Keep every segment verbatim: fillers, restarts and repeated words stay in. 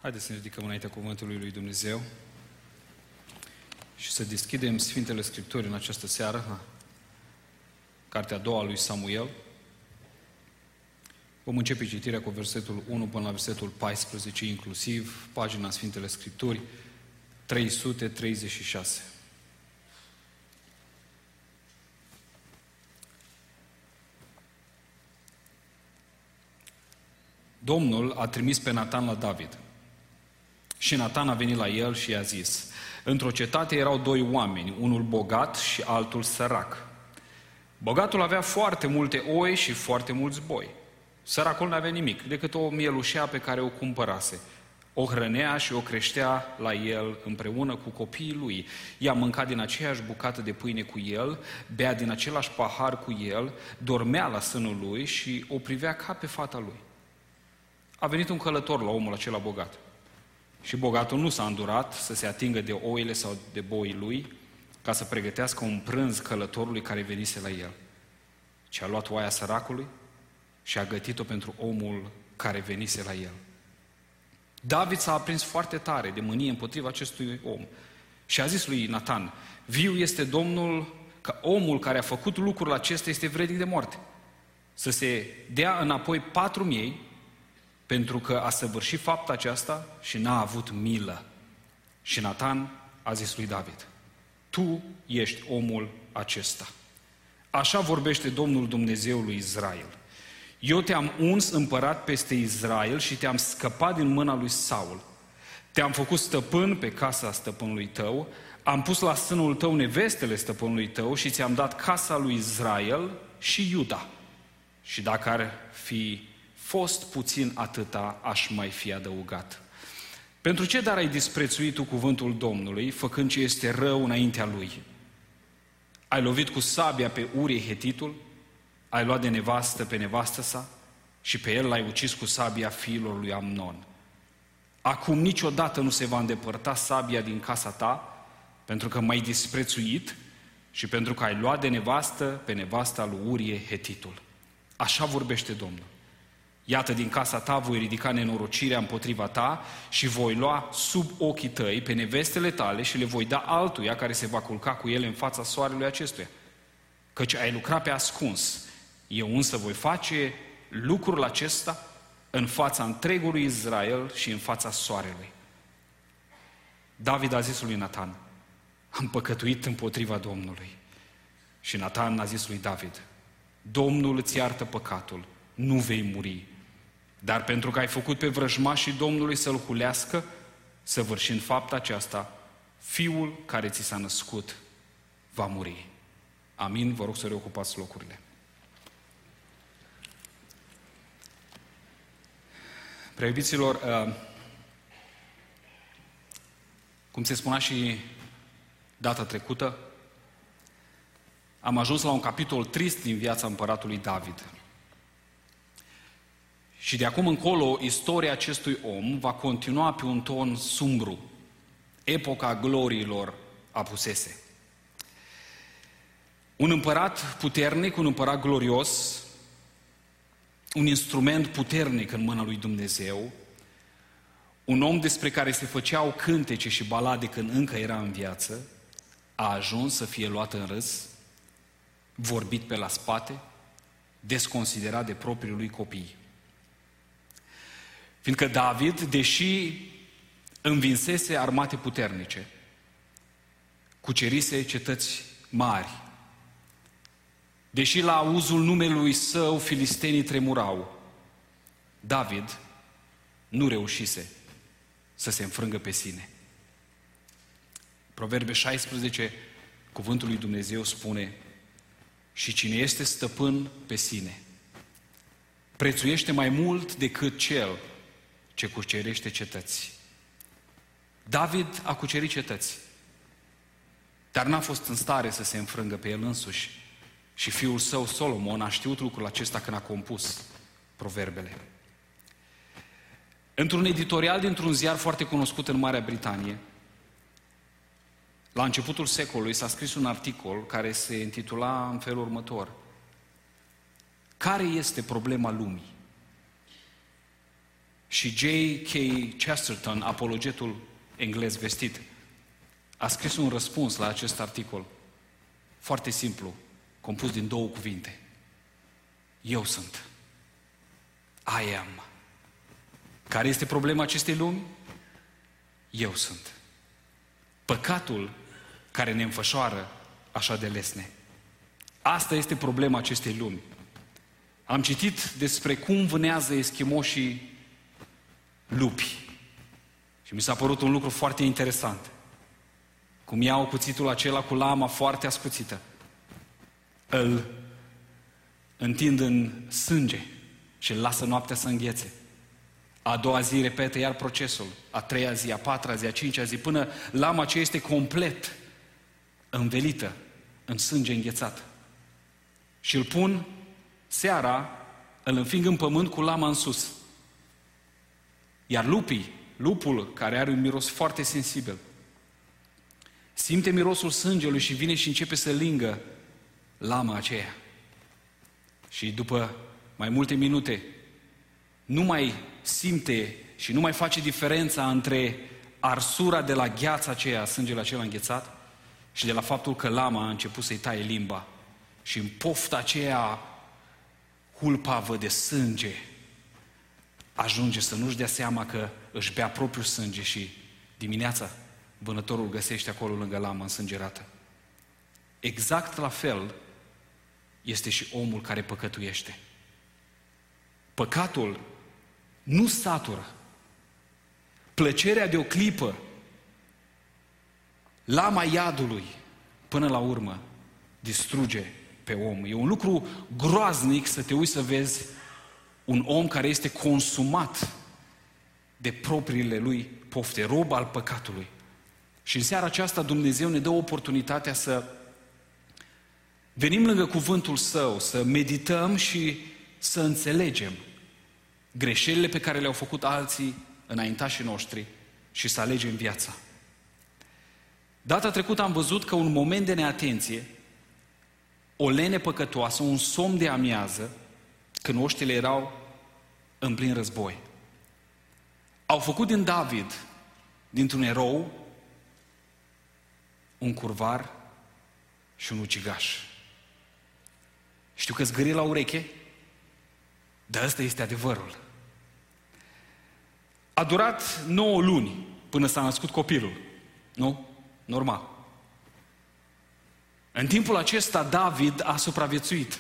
Haideți să ne ridicăm înaintea Cuvântului lui Dumnezeu și să deschidem Sfintele Scripturi în această seară, cartea a doua lui Samuel. Vom începe citirea cu versetul unu până la versetul paisprezece, inclusiv pagina Sfintele Scripturi trei sute treizeci și șase. Domnul a trimis pe Natan la David. Și Natan a venit la el și i-a zis: într-o cetate erau doi oameni, unul bogat și altul sărac. Bogatul avea foarte multe oi și foarte mulți boi. Săracul n-avea nimic, decât o mielușea pe care o cumpărase. O hrănea și o creștea la el împreună cu copiii lui. Ea mânca din aceeași bucată de pâine cu el, bea din același pahar cu el, dormea la sânul lui și o privea ca pe fata lui. A venit un călător la omul acela bogat. Și bogatul nu s-a îndurat să se atingă de oile sau de boii lui, ca să pregătească un prânz călătorului care venise la el, ci a luat oaia săracului și a gătit-o pentru omul care venise la el. David s-a aprins foarte tare de mânie împotriva acestui om și a zis lui Natan: viu este Domnul că omul care a făcut lucrul acesta este vrednic de moarte, să se dea înapoi patru miei, pentru că a săvârșit fapta aceasta și n-a avut milă. Și Natan a zis lui David: tu ești omul acesta. Așa vorbește Domnul Dumnezeul lui Israel: eu te-am uns împărat peste Israel și te-am scăpat din mâna lui Saul. Te-am făcut stăpân pe casa stăpânului tău, am pus la sânul tău nevestele stăpânului tău și ți-am dat casa lui Israel și Iuda. Și dacă ar fi fost puțin atâta, aș mai fi adăugat. Pentru ce dar ai disprețuit tu cuvântul Domnului, făcând ce este rău înaintea lui? Ai lovit cu sabia pe Urie Hetitul, ai luat de nevastă pe nevastă sa și pe el l-ai ucis cu sabia fiilor lui Amnon. Acum niciodată nu se va îndepărta sabia din casa ta, pentru că m-ai disprețuit și pentru că ai luat de nevastă pe nevasta lui Urie Hetitul. Așa vorbește Domnul: iată, din casa ta voi ridica nenorocirea împotriva ta și voi lua sub ochii tăi pe nevestele tale și le voi da altuia care se va culca cu ele în fața soarelui acestuia. Căci ai lucrat pe ascuns, eu însă voi face lucrul acesta în fața întregului Israel și în fața soarelui. David a zis lui Natan: am păcătuit împotriva Domnului. Și Natan a zis lui David: Domnul îți iartă păcatul, nu vei muri. Dar pentru că ai făcut pe vrăjmașii Domnului să-l hulească, săvârșind fapta aceasta, fiul care ți s-a născut va muri. Amin. Vă rog să reocupați locurile. Preiubiților, cum se spunea și data trecută, am ajuns la un capitol trist din viața împăratului David. Și de acum încolo, istoria acestui om va continua pe un ton sumbru. Epoca gloriilor apusese. Un împărat puternic, un împărat glorios, un instrument puternic în mâna lui Dumnezeu, un om despre care se făceau cântece și balade când încă era în viață, a ajuns să fie luat în râs, vorbit pe la spate, desconsiderat de propriul lui copii. Fiindcă David, deși învinsese armate puternice, cucerise cetăți mari, deși la auzul numelui său filistenii tremurau, David nu reușise să se înfrângă pe sine. Proverbe șaisprezece, cuvântul lui Dumnezeu spune: și cine este stăpân pe sine prețuiește mai mult decât cel ce cucerește cetăți. David a cucerit cetăți, dar n-a fost în stare să se înfrângă pe el însuși. Și fiul său, Solomon, a știut lucrul acesta când a compus proverbele. Într-un editorial dintr-un ziar foarte cunoscut în Marea Britanie, la începutul secolului s-a scris un articol care se intitula în felul următor: care este problema lumii? Și J K Chesterton, apologetul englez vestit, a scris un răspuns la acest articol, foarte simplu, compus din două cuvinte. Eu sunt. I am. Care este problema acestei lumi? Eu sunt. Păcatul care ne înfășoară așa de lesne. Asta este problema acestei lumi. Am citit despre cum vânează eschimoșii lupi. Și mi s-a părut un lucru foarte interesant. Cum iau cuțitul acela cu lama foarte ascuțită, îl întind în sânge și îl lasă noaptea să înghețe. A doua zi repetă iar procesul, a treia zi, a patra zi, a cincea zi, până lama aceea este complet învelită în sânge înghețat. Și îl pun seara, îl înfing în pământ cu lama în sus. Iar lupii, lupul care are un miros foarte sensibil, simte mirosul sângelui și vine și începe să lingă lama aceea. Și după mai multe minute nu mai simte și nu mai face diferența între arsura de la gheața aceea, sângele acela înghețat, și de la faptul că lama a început să-i taie limba. Și în pofta aceea hulpavă de sânge ajunge să nu-și dea seama că își bea propriul sânge și dimineața vânătorul găsește acolo lângă lamă însângerată. Exact la fel este și omul care păcătuiește. Păcatul nu satură. Plăcerea de o clipă, lama iadului, până la urmă, distruge pe om. E un lucru groaznic să te uiți să vezi un om care este consumat de propriile lui pofte, rob al păcatului. Și în seara aceasta Dumnezeu ne dă oportunitatea să venim lângă cuvântul Său, să medităm și să înțelegem greșelile pe care le-au făcut alții, înaintașii noștri, și să alegem viața. Data trecută am văzut că un moment de neatenție, o lene păcătoasă, un somn de amiază, când oștile erau în plin război, au făcut din David, dintr-un erou, un curvar și un ucigaș. Știu că zgârie la ureche, dar ăsta este adevărul. A durat nouă luni până s-a născut copilul. Nu? Normal. În timpul acesta David a supraviețuit.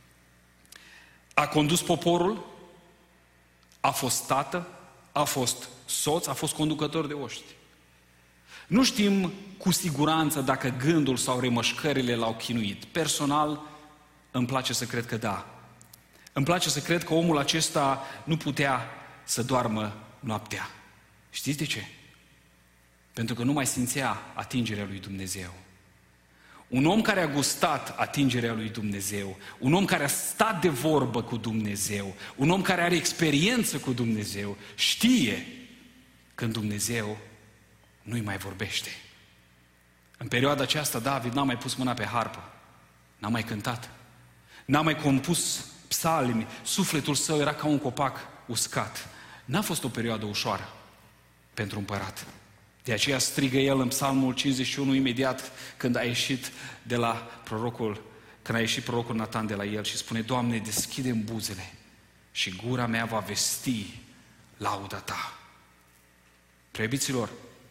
A condus poporul, a fost tată, a fost soț, a fost conducător de oști. Nu știm cu siguranță dacă gândul sau remășcările l-au chinuit. Personal, îmi place să cred că da. Îmi place să cred că omul acesta nu putea să doarmă noaptea. Știți de ce? Pentru că nu mai simțea atingerea lui Dumnezeu. Un om care a gustat atingerea lui Dumnezeu, un om care a stat de vorbă cu Dumnezeu, un om care are experiență cu Dumnezeu, știe când Dumnezeu nu-i mai vorbește. În perioada aceasta David n-a mai pus mâna pe harpă, n-a mai cântat, n-a mai compus psalmi, sufletul său era ca un copac uscat. N-a fost o perioadă ușoară pentru împărat. De aceea strigă el în psalmul cincizeci și unu imediat când a ieșit de la prorocul, când a ieșit prorocul Natan de la el și spune: Doamne, deschide-mi buzele și gura mea va vesti lauda Ta. Preiubiților,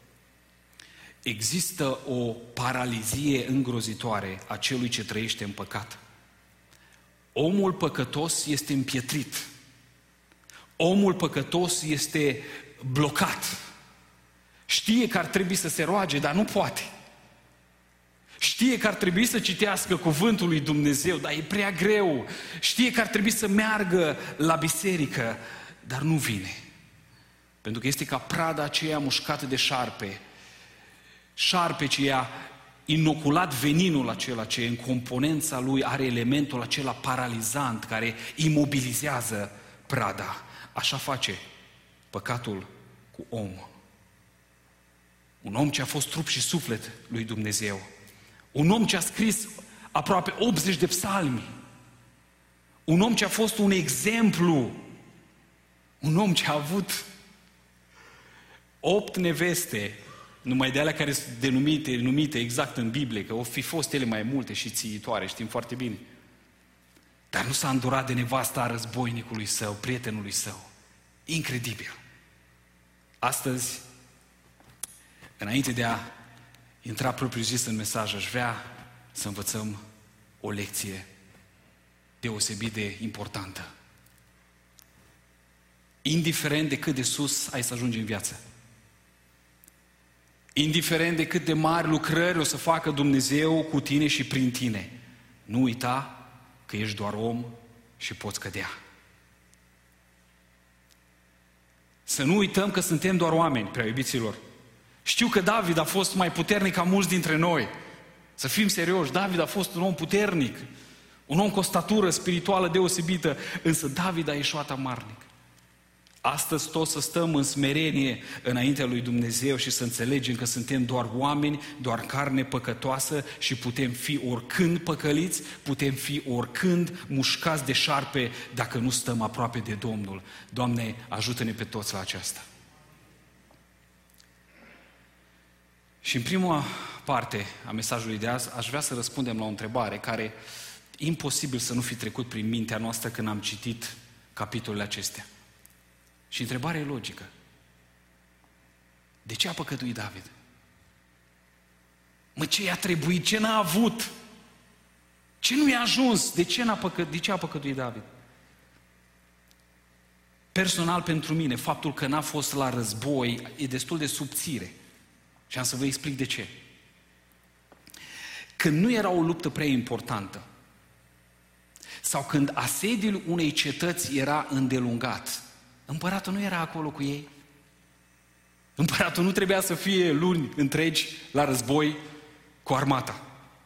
există o paralizie îngrozitoare a celui ce trăiește în păcat. Omul păcătos este împietrit. Omul păcătos este blocat. Știe că ar trebui să se roage, dar nu poate. Știe că ar trebui să citească cuvântul lui Dumnezeu, dar e prea greu. Știe că ar trebui să meargă la biserică, dar nu vine. Pentru că este ca prada aceea mușcată de șarpe. Șarpe ce i-a inoculat veninul acela, ce în componența lui are elementul acela paralizant care imobilizează prada. Așa face păcatul cu om. Un om ce a fost trup și suflet lui Dumnezeu. Un om ce a scris aproape optzeci de psalmi. Un om ce a fost un exemplu. Un om ce a avut Opt neveste, numai de alea care sunt denumite, numite exact în Biblie, că o fi fost ele mai multe și țiitoare, știm foarte bine. Dar nu s-a îndurat de nevasta războinicului său, prietenului său. Incredibil. Astăzi, înainte de a intra propriu-zis în mesaj, aș vrea să învățăm o lecție deosebit de importantă. Indiferent de cât de sus ai să ajungi în viață, indiferent de cât de mari lucrări o să facă Dumnezeu cu tine și prin tine, nu uita că ești doar om și poți cădea. Să nu uităm că suntem doar oameni, prea iubiților. Știu că David a fost mai puternic ca mulți dintre noi. Să fim serioși, David a fost un om puternic, un om cu o statură spirituală deosebită, însă David a ieșuat amarnic. Astăzi toți să stăm în smerenie înaintea lui Dumnezeu și să înțelegem că suntem doar oameni, doar carne păcătoasă și putem fi oricând păcăliți, putem fi oricând mușcați de șarpe dacă nu stăm aproape de Domnul. Doamne, ajută-ne pe toți la aceasta. Și în prima parte a mesajului de azi aș vrea să răspundem la o întrebare care e imposibil să nu fi trecut prin mintea noastră când am citit capitolele acestea. Și întrebarea e logică. De ce a păcătuit David? Mă, ce i-a trebuit? Ce n-a avut? Ce nu i-a ajuns? De ce, n-a păcă... de ce a păcătuit David? Personal pentru mine, faptul că n-a fost la război e destul de subțire. Și am să vă explic de ce. Când nu era o luptă prea importantă, sau când asediul unei cetăți era îndelungat, împăratul nu era acolo cu ei. Împăratul nu trebuia să fie luni întregi la război cu armata.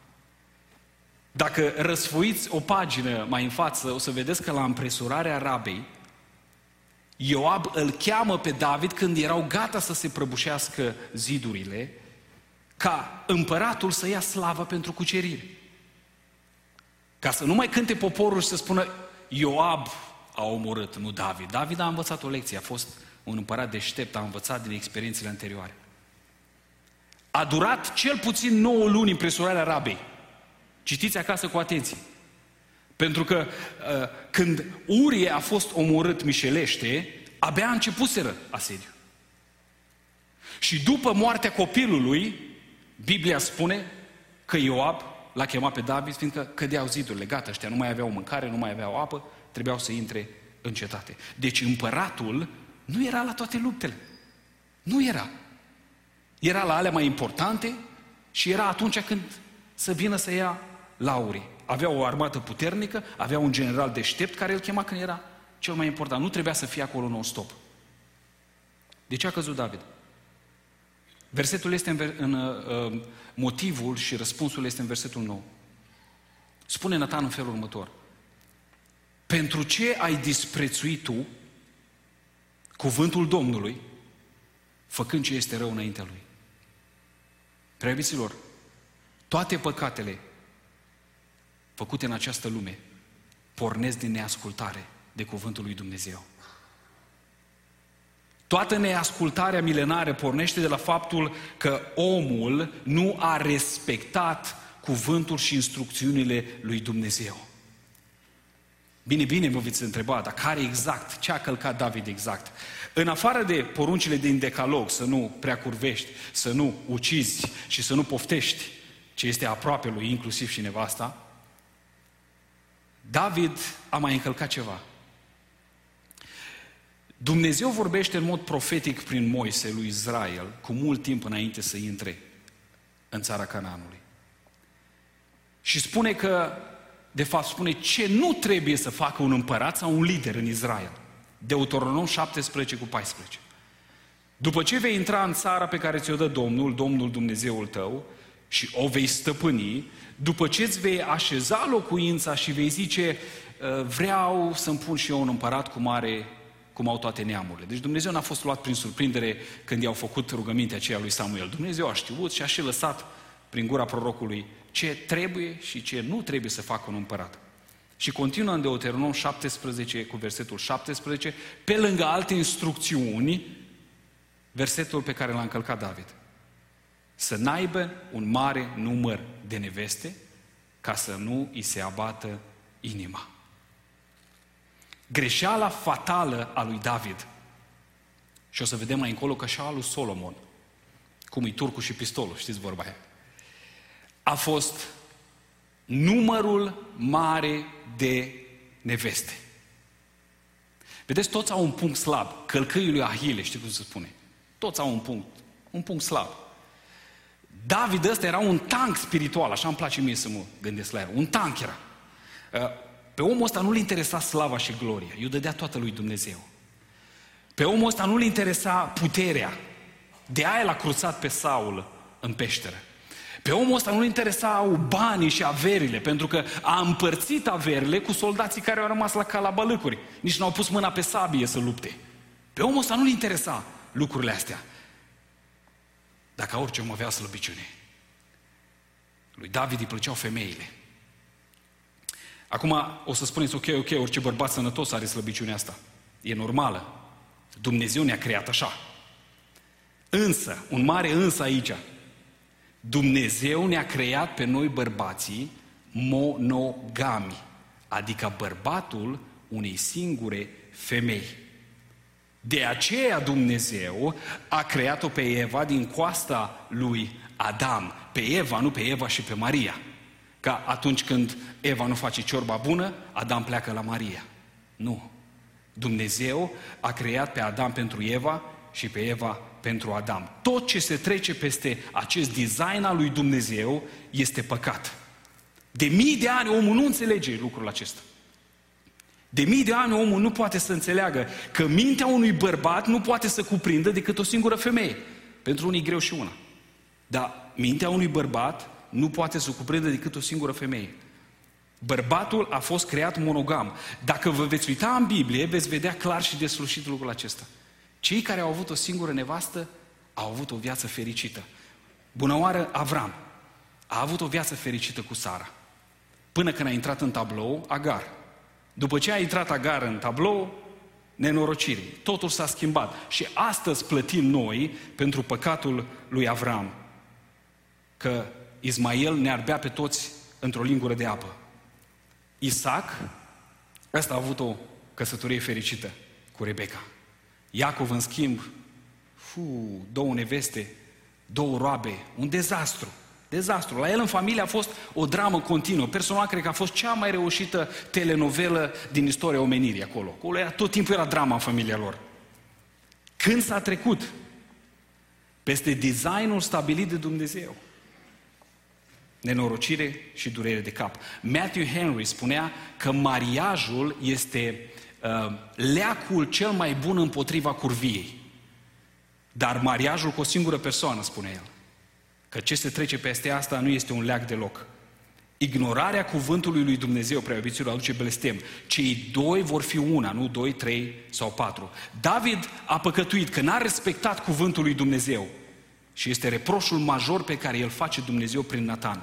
Dacă răsfoiți o pagină mai în față, o să vedeți că la împresurarea Rabei, Ioab îl cheamă pe David când erau gata să se prăbușească zidurile, ca împăratul să ia slavă pentru cucerire. Ca să nu mai cânte poporul și să spună Ioab a omorât, nu David. David a învățat o lecție, a fost un împărat deștept, a învățat din experiențele anterioare. A durat cel puțin nouă luni împresurarea Rabei. Citiți acasă cu atenție. Pentru că uh, când Urie a fost omorât mișelește, abia a începuseră asediul. Și după moartea copilului, Biblia spune că Ioab l-a chemat pe David, fiindcă cădeau zidurile, gata, ăștia nu mai aveau mâncare, nu mai aveau apă, trebuiau să intre în cetate. Deci împăratul nu era la toate luptele. Nu era. Era la alea mai importante și era atunci când să vină să ia laurii. Avea o armată puternică, avea un general deștept care îl chema când era cel mai important. Nu trebuia să fie acolo non-stop. De ce a căzut David? Versetul este în, în uh, motivul și răspunsul este în versetul nouă. Spune Natan în felul următor. Pentru ce ai disprețuit tu cuvântul Domnului, făcând ce este rău înaintea Lui? Preiubiților, toate păcatele făcute în această lume pornesc din neascultare de cuvântul lui Dumnezeu. Toată neascultarea milenară pornește de la faptul că omul nu a respectat cuvântul și instrucțiunile lui Dumnezeu. Bine, bine vă veți întreba, dar care exact? Ce a călcat David exact? În afară de poruncile din decalog, să nu prea curvești, să nu ucizi și să nu poftești ce este aproape lui, inclusiv și nevasta, David a mai încălcat ceva. Dumnezeu vorbește în mod profetic prin Moise lui Israel cu mult timp înainte să intre în țara Canaanului. Și spune că, de fapt spune ce nu trebuie să facă un împărat sau un lider în Israel. Deuteronom șaptesprezece cu paisprezece. După ce vei intra în țara pe care ți-o dă Domnul, Domnul Dumnezeul tău, și o vei stăpâni, după ce îți vei așeza locuința și vei zice, vreau să-mi pun și eu un împărat cum are, cum au toate neamurile. Deci Dumnezeu n-a fost luat prin surprindere când i-au făcut rugămintea aceea lui Samuel. Dumnezeu a știut și a și lăsat prin gura prorocului ce trebuie și ce nu trebuie să facă un împărat. Și continuă în Deuteronom șaptesprezece cu versetul șaptesprezece, pe lângă alte instrucțiuni, versetul pe care l-a încălcat David. Să n-aibă un mare număr de neveste, ca să nu îi se abată inima. Greșeala fatală a lui David, și o să vedem mai încolo că și a lui Solomon, cum e turcul și pistolul, știți vorba aia, a fost numărul mare de neveste. Vedeți, toți au un punct slab. Călcâiul lui Ahile, știi cum se spune? Toți au un punct, un punct slab. David ăsta era un tank spiritual, așa îmi place mie să mă gândesc la el. Un tank era. Pe omul ăsta nu-l interesa slava și gloria, i-o dădea toată lui Dumnezeu. Pe omul ăsta nu-l interesa puterea, de aia l-a cruțat pe Saul în peșteră. Pe omul ăsta nu-l interesau banii și averile, pentru că a împărțit averile cu soldații care au rămas la calabalâcuri. Nici n-au pus mâna pe sabie să lupte. Pe omul ăsta nu-l interesa lucrurile astea. Dacă orice om avea slăbiciune. Lui David îi plăceau femeile. Acum o să spuneți, ok, ok, orice bărbat sănătos are slăbiciunea asta. E normală. Dumnezeu ne-a creat așa. Însă, un mare însă aici, Dumnezeu ne-a creat pe noi bărbații monogami, adică bărbatul unei singure femei. De aceea Dumnezeu a creat-o pe Eva din coasta lui Adam. Pe Eva, nu pe Eva și pe Maria. Ca atunci când Eva nu face ciorba bună, Adam pleacă la Maria. Nu. Dumnezeu a creat pe Adam pentru Eva și pe Eva pentru Adam. Tot ce se trece peste acest design al lui Dumnezeu este păcat. De mii de ani omul nu înțelege lucrul acesta. De mii de ani omul nu poate să înțeleagă că mintea unui bărbat nu poate să cuprindă decât o singură femeie. Pentru unii greu și una. Dar mintea unui bărbat nu poate să cuprindă decât o singură femeie. Bărbatul a fost creat monogam. Dacă vă veți uita în Biblie, veți vedea clar și deslușit lucrul acesta. Cei care au avut o singură nevastă au avut o viață fericită. Bunăoară Avram a avut o viață fericită cu Sara. Până când a intrat în tablou Agar. După ce a intrat Agar în tablou, nenorocire. Totul s-a schimbat. Și astăzi plătim noi pentru păcatul lui Avram. Că Ismael ne-ar bea pe toți într-o lingură de apă. Isaac, ăsta a avut o căsătorie fericită cu Rebecca. Iacov, în schimb, fu, două neveste, două roabe, un dezastru. Dezastru. La el în familie a fost o dramă continuă. Personal, cred că a fost cea mai reușită telenovelă din istoria omenirii acolo. Acolo era, tot timpul era drama în familia lor. Când s-a trecut peste designul stabilit de Dumnezeu, nenorocire și durere de cap. Matthew Henry spunea că mariajul este uh, leacul cel mai bun împotriva curviei. Dar mariajul cu o singură persoană, spune el, că ce se trece peste asta nu este un leac deloc. Ignorarea cuvântului lui Dumnezeu, prea iubiților, aduce blestem. Cei doi vor fi una, nu doi, trei sau patru. David a păcătuit că n-a respectat cuvântul lui Dumnezeu. Și este reproșul major pe care îl face Dumnezeu prin Natan.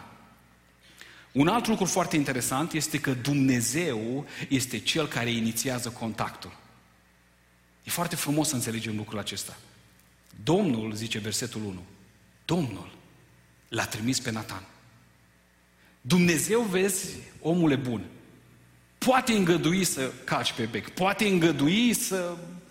Un alt lucru foarte interesant este că Dumnezeu este Cel care inițiază contactul. E foarte frumos să înțelegem lucrul acesta. Domnul, zice versetul unu, Domnul l-a trimis pe Natan. Dumnezeu, vezi, omule bun, poate îngădui să caci pe bec, poate îngădui să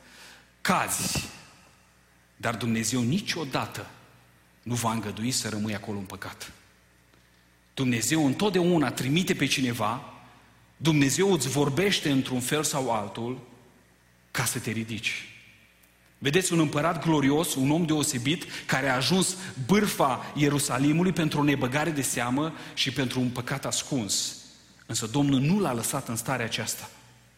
cazi, dar Dumnezeu niciodată nu va îngădui să rămâi acolo în păcat. Dumnezeu întotdeauna trimite pe cineva, Dumnezeu îți vorbește într-un fel sau altul ca să te ridici. Vedeți, un împărat glorios, un om deosebit, care a ajuns bârfa Ierusalimului pentru o nebăgare de seamă și pentru un păcat ascuns. Însă Domnul nu l-a lăsat în starea aceasta.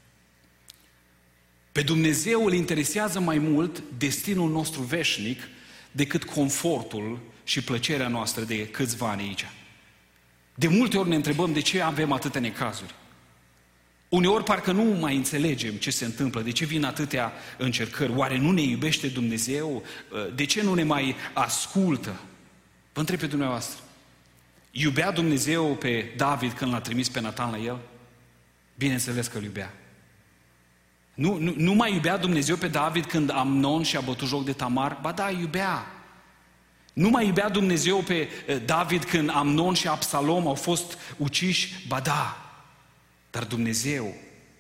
Pe Dumnezeu îl interesează mai mult destinul nostru veșnic decât confortul și plăcerea noastră de câțiva ani aici. De multe ori ne întrebăm de ce avem atâtea necazuri. Uneori parcă nu mai înțelegem ce se întâmplă, de ce vin atâtea încercări. Oare nu ne iubește Dumnezeu? De ce nu ne mai ascultă? Vă întreb pe dumneavoastră. Iubea Dumnezeu pe David când l-a trimis pe Natan la el? Bineînțeles că îl iubea. Nu, nu, nu mai iubea Dumnezeu pe David când Amnon și-a bătut joc de Tamar? Ba da, iubea. Nu mai iubea Dumnezeu pe David când Amnon și Absalom au fost uciși? Ba da. Dar Dumnezeu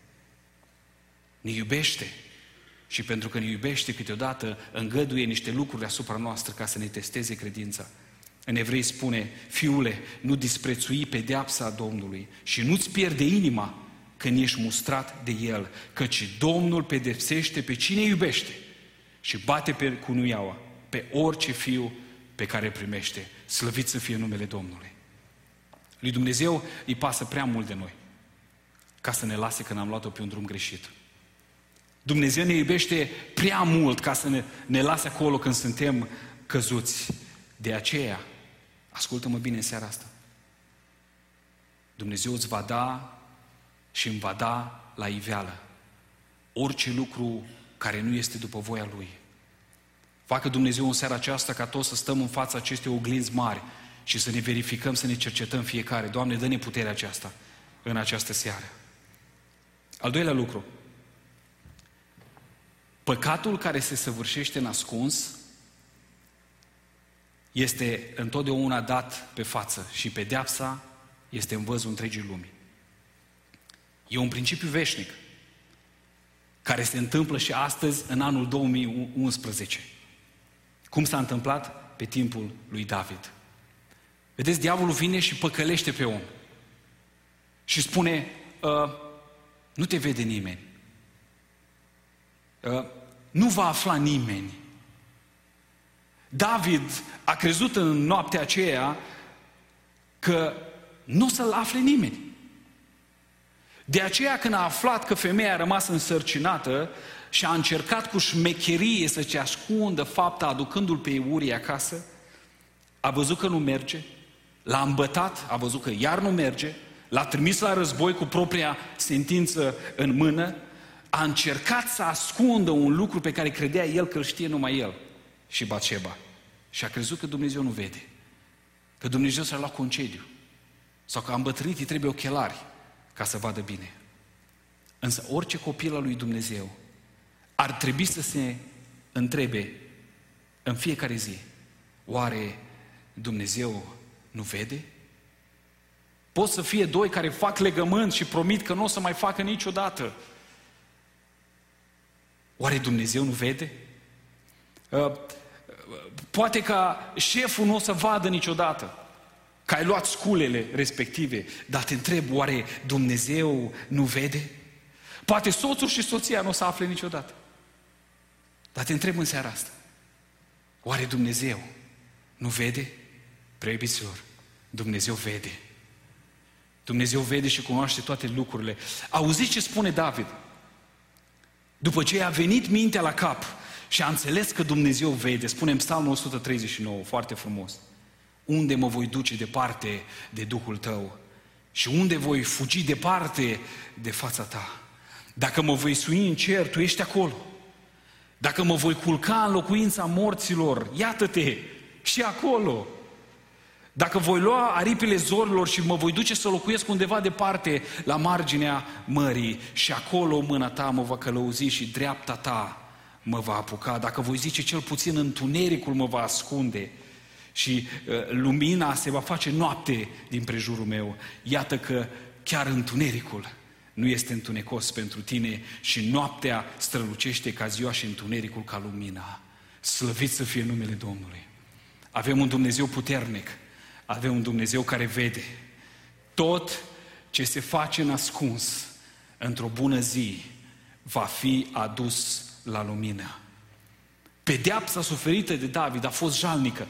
ne iubește și pentru că ne iubește câteodată îngăduie niște lucruri asupra noastră ca să ne testeze credința. În Evrei spune, fiule, nu disprețui pedeapsa Domnului și nu-ți pierde inima când ești mustrat de El, căci Domnul pedepsește pe cine iubește și bate pe cunuiaua, pe orice fiu pe care primește. Slăvit să fie numele Domnului. Lui Dumnezeu îi pasă prea mult de noi ca să ne lase când am luat-o pe un drum greșit. Dumnezeu ne iubește prea mult ca să ne, ne lase acolo când suntem căzuți. De aceea, ascultă-mă bine în seara asta, Dumnezeu îți va da și îmi va da la iveală orice lucru care nu este după voia Lui. Facă Dumnezeu în seara aceasta ca toți să stăm în fața acestei oglinzi mari și să ne verificăm, să ne cercetăm fiecare. Doamne, dă-ne puterea aceasta în această seară. Al doilea lucru. Păcatul care se săvârșește în ascuns este întotdeauna dat pe față și pedeapsa este în văzul întregii lumii. E un principiu veșnic care se întâmplă și astăzi în anul două mii unsprezece. Cum s-a întâmplat pe timpul lui David. Vedeți, diavolul vine și păcălește pe om și spune, uh, nu te vede nimeni, uh, nu va afla nimeni. David a crezut în noaptea aceea că nu o să-l afle nimeni. De aceea când a aflat că femeia a rămas însărcinată și a încercat cu șmecherie să-și ascundă fapta aducându-l pe Urie acasă, a văzut că nu merge, l-a îmbătat, a văzut că iar nu merge, l-a trimis la război cu propria sentință în mână, a încercat să ascundă un lucru pe care credea el că îl știe numai el și Batșeba. Și a crezut că Dumnezeu nu vede, că Dumnezeu s-a luat concediu sau că a îmbătrânit, îi trebuie ochelari ca să vadă bine. Însă orice copil al lui Dumnezeu ar trebui să se întrebe în fiecare zi, oare Dumnezeu nu vede? Pot să fie doi care fac legământ și promit că nu o să mai facă niciodată. Oare Dumnezeu nu vede? Poate ca șeful nu o să vadă niciodată că ai luat sculele respective, dar te întreb, oare Dumnezeu nu vede? Poate soțul și soția nu o să afle niciodată. Dar te întreb în seara asta, oare Dumnezeu nu vede? Preiubiților, Dumnezeu vede. Dumnezeu vede și cunoaște toate lucrurile. Auziți ce spune David? După ce a venit mintea la cap și a înțeles că Dumnezeu vede, spune în Psalmul o sută treizeci și nouă, foarte frumos, unde mă voi duce departe de Duhul Tău și unde voi fugi departe de fața Ta? Dacă mă voi sui în cer, Tu ești acolo. Dacă mă voi culca în locuința morților, iată-te și acolo. Dacă voi lua aripile zorilor și mă voi duce să locuiesc undeva departe la marginea mării și acolo mâna Ta mă va călăuzi și dreapta Ta mă va apuca. Dacă voi zice cel puțin întunericul mă va ascunde și uh, lumina se va face noapte din prejurul meu, iată că chiar întunericul nu este întunecos pentru tine și noaptea strălucește ca ziua și întunericul ca lumina. Slăvit să fie numele Domnului. Avem un Dumnezeu puternic, avem un Dumnezeu care vede. Tot ce se face în ascuns, într-o bună zi, va fi adus la lumină. Pedeapsa suferită de David a fost jalnică.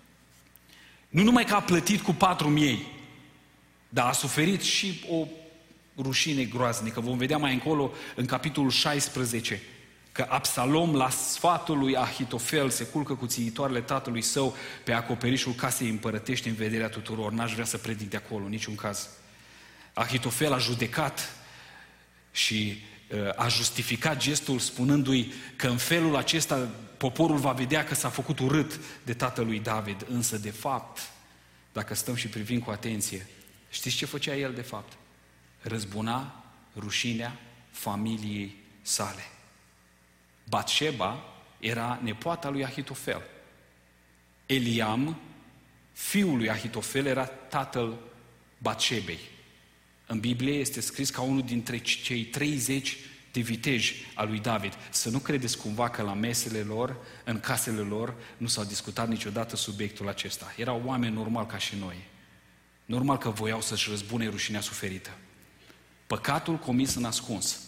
Nu numai că a plătit cu patru miei, dar a suferit și o rușine groaznică. Vom vedea mai încolo, în capitolul șaisprezece, că Absalom, la sfatul lui Ahitofel, se culcă cu țiitoarele tatălui său pe acoperișul casei împărătești în vederea tuturor. N-aș vrea să predic de acolo, în niciun caz. Ahitofel a judecat și uh, a justificat gestul spunându-i că în felul acesta poporul va vedea că s-a făcut urât de tatălui David. Însă, de fapt, dacă stăm și privim cu atenție, știți ce făcea el de fapt? Răzbuna rușinea familiei sale. Batșeba era nepoata lui Ahitofel. Eliam, fiul lui Ahitofel, era tatăl Batșebei. În Biblie este scris ca unul dintre cei treizeci de viteji al lui David. Să nu credeți cumva că la mesele lor, în casele lor, nu s-au discutat niciodată subiectul acesta. Erau oameni normal ca și noi. Normal că voiau să-și răzbune rușinea suferită. Păcatul comis în ascuns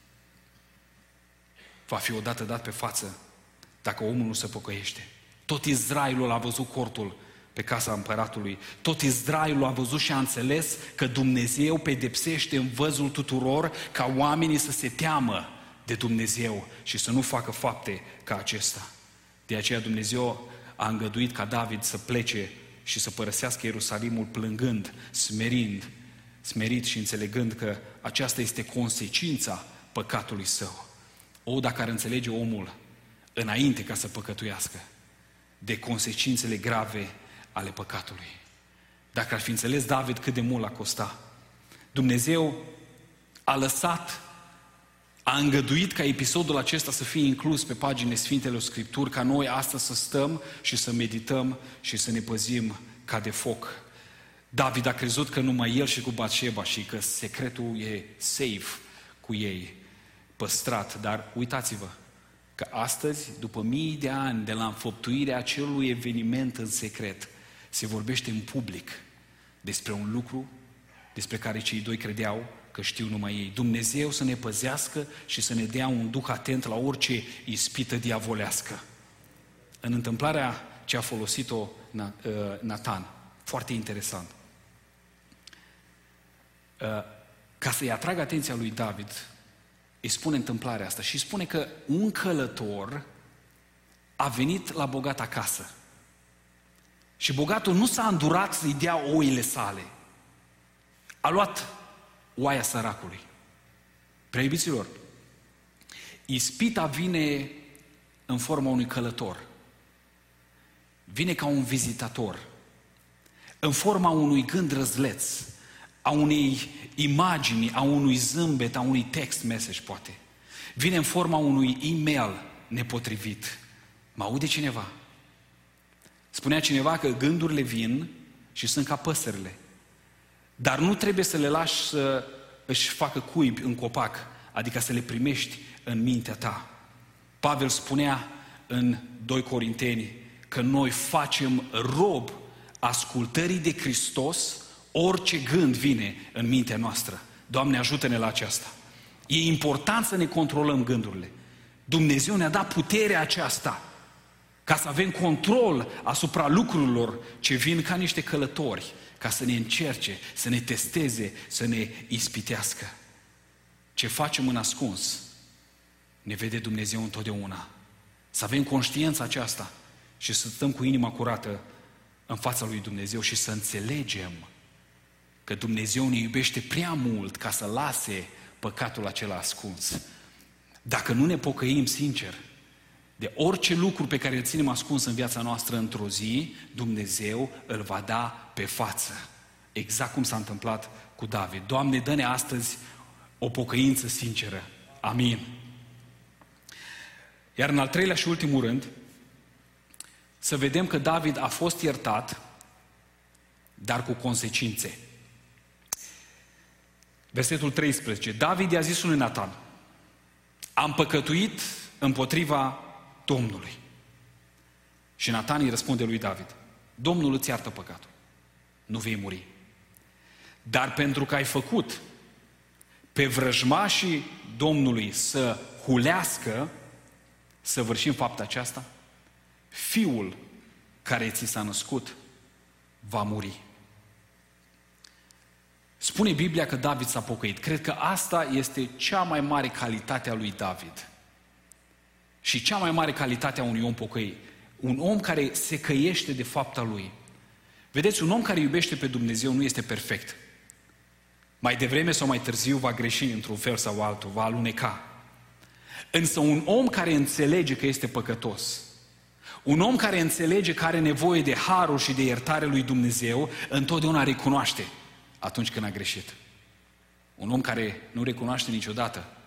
va fi odată dat pe față dacă omul nu se pocăiește. Tot Israelul a văzut cortul pe casa împăratului. Tot Israelul a văzut și a înțeles că Dumnezeu pedepsește în văzul tuturor ca oamenii să se teamă de Dumnezeu și să nu facă fapte ca acesta. De aceea Dumnezeu a îngăduit ca David să plece și să părăsească Ierusalimul plângând, smerind, smerit și înțelegând că aceasta este consecința păcatului său. O, dacă ar înțelege omul înainte ca să păcătuiască de consecințele grave ale păcatului. Dacă ar fi înțeles David cât de mult l-a costat. Dumnezeu a lăsat, a îngăduit ca episodul acesta să fie inclus pe paginile Sfintelor Scripturi, ca noi astăzi să stăm și să medităm și să ne păzim ca de foc. David a crezut că numai el și cu Batșeba și că secretul e safe cu ei, păstrat, dar uitați-vă că astăzi, după mii de ani de la înfăptuirea acelui eveniment în secret, se vorbește în public despre un lucru despre care cei doi credeau că știu numai ei. Dumnezeu să ne păzească și să ne dea un duh atent la orice ispită diavolească. În întâmplarea ce a folosit-o Natan, foarte interesant, ca să-i atragă atenția lui David, îi spune întâmplarea asta și spune că un călător a venit la bogat acasă. Și bogatul nu s-a îndurat să-i dea oile sale. A luat oaia săracului. Prea iubiților, ispita vine în forma unui călător. Vine ca un vizitator. În forma unui gând răzleț, a unei imagini, a unui zâmbet, a unui text message, poate. Vine în forma unui e-mail nepotrivit. Mă aude cineva? Spunea cineva că gândurile vin și sunt ca păsările. Dar nu trebuie să le lași să își facă cuib în copac, adică să le primești în mintea ta. Pavel spunea în doi Corinteni că noi facem rob ascultării de Hristos orice gând vine în mintea noastră. Doamne, ajută-ne la aceasta. E important să ne controlăm gândurile. Dumnezeu ne-a dat puterea aceasta ca să avem control asupra lucrurilor ce vin ca niște călători, ca să ne încerce, să ne testeze, să ne ispitească. Ce facem în ascuns, ne vede Dumnezeu întotdeauna. Să avem conștiința aceasta și să stăm cu inima curată în fața lui Dumnezeu și să înțelegem că Dumnezeu ne iubește prea mult ca să lase păcatul acela ascuns. Dacă nu ne pocăim sincer de orice lucru pe care îl ținem ascuns în viața noastră într-o zi, Dumnezeu îl va da pe față. Exact cum s-a întâmplat cu David. Doamne, dă-ne astăzi o pocăință sinceră. Amin. Iar în al treilea și ultimul rând, să vedem că David a fost iertat, dar cu consecințe. Versetul treisprezece. David i-a zis lui Natan: am păcătuit împotriva Domnului. Și Natan îi răspunde lui David: Domnul îți iartă păcatul, nu vei muri. Dar pentru că ai făcut pe vrăjmașii Domnului să hulească, să vârșim fapta aceasta, fiul care ți s-a născut va muri. Spune Biblia că David s-a pocăit. Cred că asta este cea mai mare calitate a lui David. Și cea mai mare calitate a unui om pocăit. Un om care se căiește de fapta lui. Vedeți, un om care iubește pe Dumnezeu nu este perfect. Mai devreme sau mai târziu va greși într-un fel sau altul, va aluneca. Însă un om care înțelege că este păcătos, un om care înțelege că are nevoie de harul și de iertare lui Dumnezeu, întotdeauna recunoaște atunci când a greșit. Un om care nu recunoaște niciodată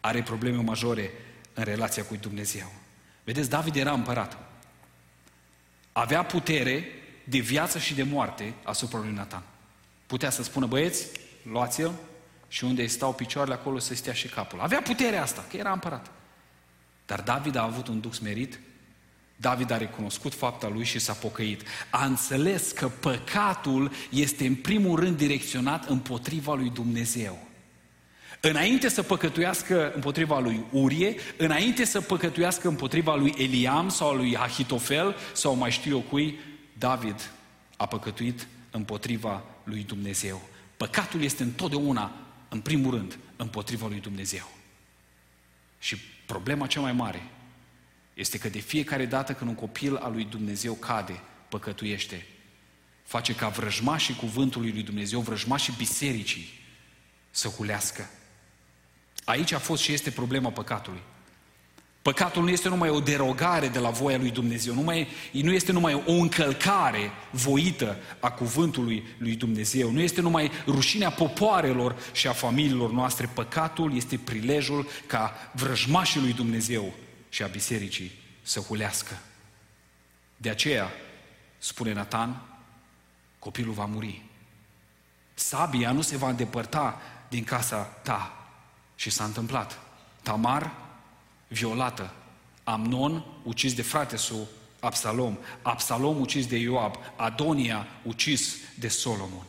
are probleme majore în relația cu Dumnezeu. Vedeți, David era împărat. Avea putere de viață și de moarte asupra lui Natan. Putea să spună, băieți, luați-l și unde îi stau picioarele acolo să stea și capul. Avea puterea asta, că era împărat. Dar David a avut un duh smerit, David a recunoscut fapta lui și s-a pocăit. A înțeles că păcatul este în primul rând direcționat împotriva lui Dumnezeu. Înainte să păcătuiască împotriva lui Urie, înainte să păcătuiască împotriva lui Eliam sau lui Ahitofel sau mai știu eu cui, David a păcătuit împotriva lui Dumnezeu. Păcatul este întotdeauna, în primul rând, împotriva lui Dumnezeu. Și problema cea mai mare este că de fiecare dată când un copil al lui Dumnezeu cade, păcătuiește, face ca vrăjmașii cuvântului lui Dumnezeu, vrăjmașii bisericii, să hulească. Aici a fost și este problema păcatului. Păcatul nu este numai o derogare de la voia lui Dumnezeu, numai, nu este numai o încălcare voită a cuvântului lui Dumnezeu, nu este numai rușinea popoarelor și a familiilor noastre. Păcatul este prilejul ca vrăjmașii lui Dumnezeu și a bisericii să hulească. De aceea, spune Natan, copilul va muri. Sabia nu se va îndepărta din casa ta. Și s-a întâmplat. Tamar, violată. Amnon, ucis de fratesul Absalom. Absalom, ucis de Ioab. Adonia, ucis de Solomon.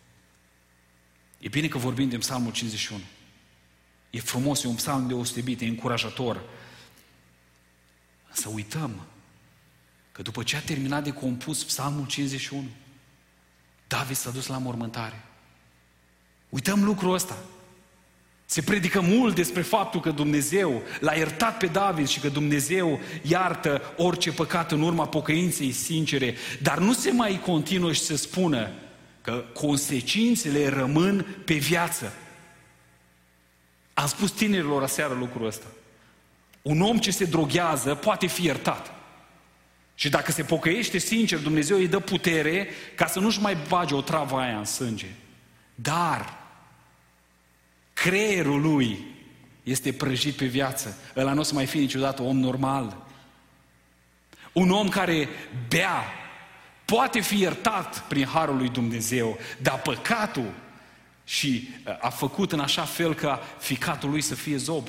E bine că vorbim de Psalmul cincizeci și unu. E frumos, e un psalm deosebit, e încurajator. Să uităm că după ce a terminat de compus Psalmul cincizeci și unu, David s-a dus la mormântare. Uităm lucrul ăsta. Se predică mult despre faptul că Dumnezeu l-a iertat pe David și că Dumnezeu iartă orice păcat în urma pocăinței sincere, dar nu se mai continuă și se spună că consecințele rămân pe viață. Am spus tinerilor aseară lucrul ăsta. Un om ce se droghează poate fi iertat. Și dacă se pocăiește sincer, Dumnezeu îi dă putere ca să nu-și mai bage o travă aia în sânge. Dar creierul lui este prăjit pe viață. Ăla nu o să mai fie niciodată om normal. Un om care bea poate fi iertat prin harul lui Dumnezeu, dar păcatul și a făcut în așa fel ca ficatul lui să fie zob.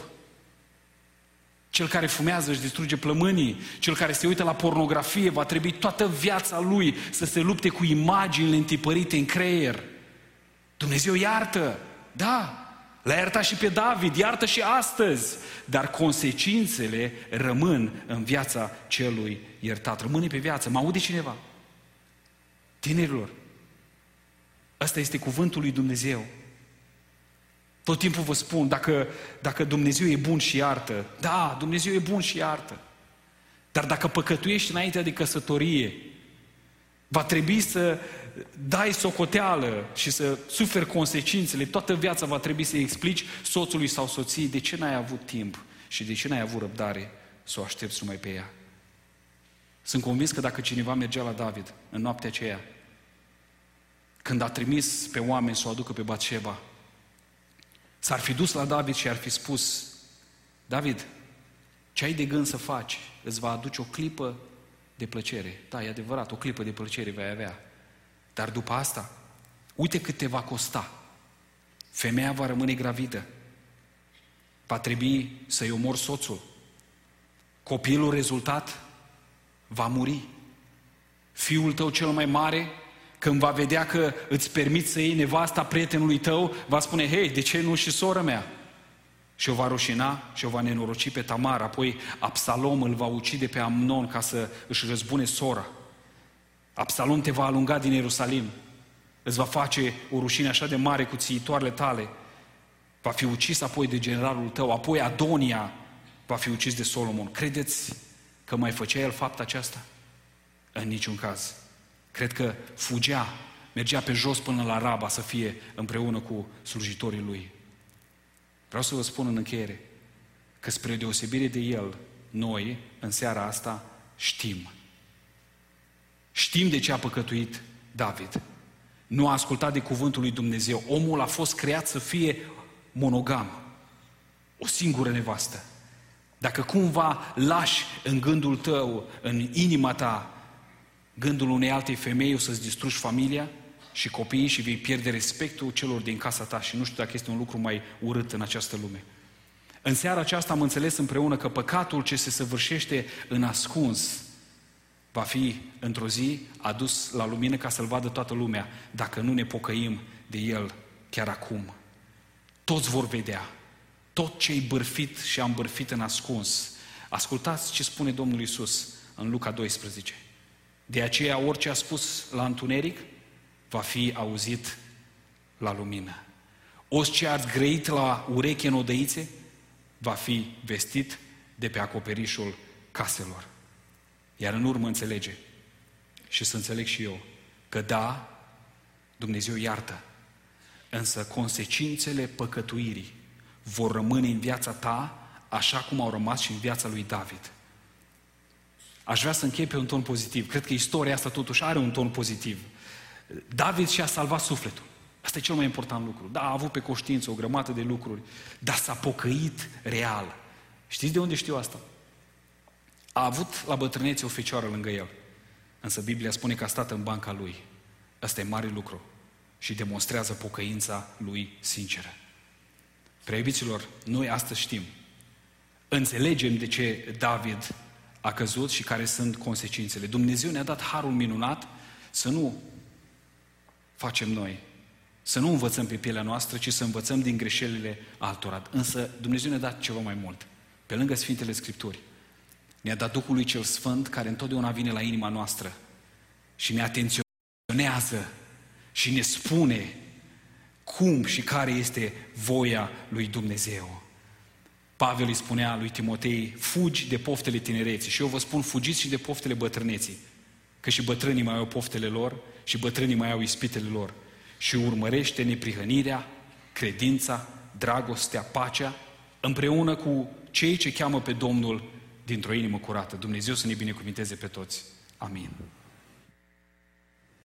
Cel care fumează își distruge plămânii, cel care se uită la pornografie va trebui toată viața lui să se lupte cu imaginile întipărite în creier. Dumnezeu iartă, da, l-a iertat și pe David, iartă și astăzi, dar consecințele rămân în viața celui iertat. Rămâne pe viață. Mă aude cineva? Tinerilor, ăsta este cuvântul lui Dumnezeu. Tot timpul vă spun, dacă, dacă Dumnezeu e bun și iartă, da, Dumnezeu e bun și iartă, dar dacă păcătuiești înainte de căsătorie, va trebui să dai socoteală și să suferi consecințele, toată viața va trebui să-i explici soțului sau soției de ce n-ai avut timp și de ce n-ai avut răbdare să o aștepți numai pe ea. Sunt convins că dacă cineva mergea la David în noaptea aceea, când a trimis pe oameni să o aducă pe Batșeba, s-ar fi dus la David și ar fi spus: David, ce ai de gând să faci? Îți va aduce o clipă de plăcere. Da, e adevărat, o clipă de plăcere vei avea. Dar după asta, uite cât te va costa. Femeia va rămâne gravidă. Va trebui să-i omori soțul. Copilul rezultat va muri. Fiul tău cel mai mare, când va vedea că îți permiți să iei nevasta prietenului tău, va spune: hei, de ce nu și sora mea? Și o va rușina și o va nenoroci pe Tamar. Apoi Absalom îl va ucide pe Amnon ca să își răzbune sora. Absalom te va alunga din Ierusalim. Îți va face o rușine așa de mare cu țiitoarele tale. Va fi ucis apoi de generalul tău. Apoi Adonia va fi ucis de Solomon. Credeți că mai făcea el fapta aceasta? În niciun caz. Cred că fugea, mergea pe jos până la Raba să fie împreună cu slujitorii lui. Vreau să vă spun în încheiere că spre deosebire de el, noi, în seara asta, știm. Știm de ce a păcătuit David. Nu a ascultat de cuvântul lui Dumnezeu. Omul a fost creat să fie monogam. o singură nevastă. Dacă cumva lași în gândul tău, în inima ta, gândul unei altei femei, o să-ți distrugi familia și copiii și vei pierde respectul celor din casa ta și nu știu dacă este un lucru mai urât în această lume. În seara aceasta am înțeles împreună că păcatul ce se săvârșește în ascuns va fi într-o zi adus la lumină ca să-l vadă toată lumea, dacă nu ne pocăim de el chiar acum. Toți vor vedea tot ce-i bârfit și am bârfit în ascuns. Ascultați ce spune Domnul Iisus în Luca doisprezece. De aceea orice a spus la întuneric va fi auzit la lumină. Orice ați grăit la ureche în odăițe va fi vestit de pe acoperișul caselor. Iar în urmă înțelege și să înțeleg și eu că da, Dumnezeu iartă, însă consecințele păcătuirii vor rămâne în viața ta așa cum au rămas și în viața lui David. Aș vrea să închei pe un ton pozitiv. Cred că istoria asta totuși are un ton pozitiv. David și-a salvat sufletul. Asta e cel mai important lucru. Da, a avut pe conștiință o grămadă de lucruri, dar s-a pocăit real. Știți de unde știu asta? A avut la bătrânețe o fecioară lângă el. Însă Biblia spune că a stat în banca lui. Ăsta e mare lucru și demonstrează pocăința lui sinceră. Prea iubiților, noi astăzi știm, înțelegem de ce David a căzut și care sunt consecințele. Dumnezeu ne-a dat harul minunat să nu facem noi, să nu învățăm pe pielea noastră, ci să învățăm din greșelile altora. Însă Dumnezeu ne-a dat ceva mai mult. Pe lângă Sfintele Scripturi, ne-a dat Duhul lui cel Sfânt, care întotdeauna vine la inima noastră și ne atenționează și ne spune cum și care este voia lui Dumnezeu. Pavel îi spunea lui Timotei, fugi de poftele tinereții. Și eu vă spun, fugiți și de poftele bătrâneții. Că și bătrânii mai au poftele lor și bătrânii mai au ispitele lor. Și urmărește neprihănirea, credința, dragostea, pacea, împreună cu cei ce cheamă pe Domnul dintr-o inimă curată. Dumnezeu să ne binecuvinteze pe toți. Amin.